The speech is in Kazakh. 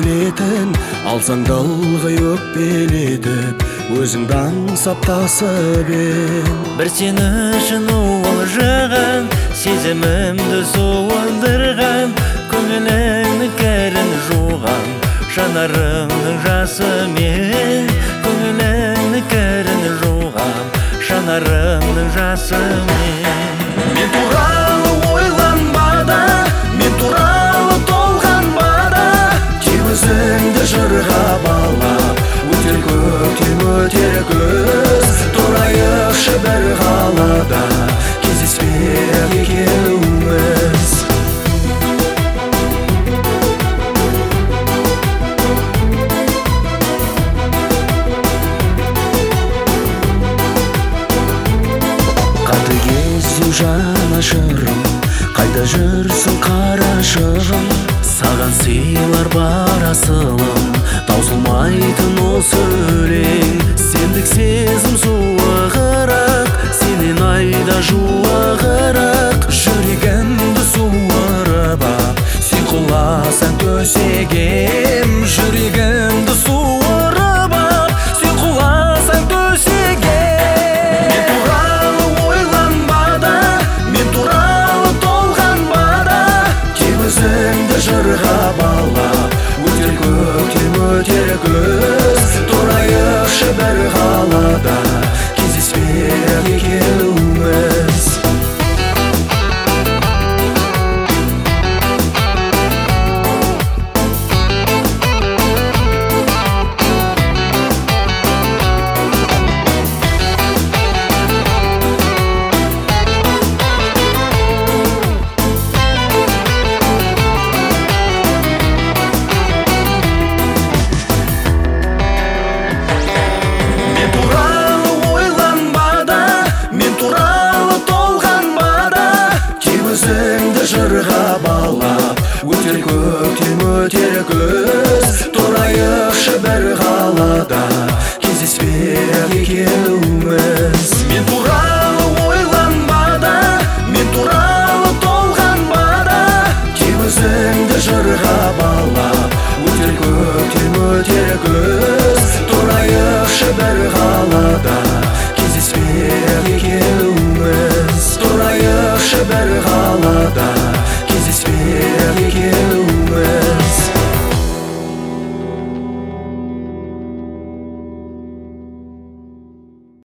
өлетін, алсаң да ылғи өкпелетіп, өзіңді аңсап тасып Бір сені үшін уылжыған, сезімімді суылдырған, көңіліңнің кәрін жуған, жанарыңның жасымен. Көңіліңнің кәрін жуған, жанарыңның жасымен. Мен туралы ойланба да, мен туралы толғанба да, тек өзіңді жырға балап, өтер көктем өтер күз, тұрайықшы бір қалада, кездеспек екеуміз. Қатыгездеу жанашырым, қайда жүрсің қарашығым? Саған сыйлар бар асылым, таусылмайтын осы өлең. Сендік сезім суығырақ, сенен айда жуығырақ, жүрегімді суырып ап, сен құласаң төсегем. Жүрегімді суырып ап, сен құласаң төсегем. Мен туралы ойланба да, мен туралы толғанба да, тек өзіңді жырға балап, өтер көктем өтер күз, тұрайықшы бір қалада, кездеспек екеуміз. Жырға балап, өтер көктем өтер күз, тұрайықшы бір қалада, кездеспек екеуміз. Мен туралы ойланба да, мен туралы толғанба да, тек өзіңді жырға балап, өтер көктем өтер күз, тұрайықшы бір қалада, кездеспек екеуміз. Тұрайықшы бір қалада,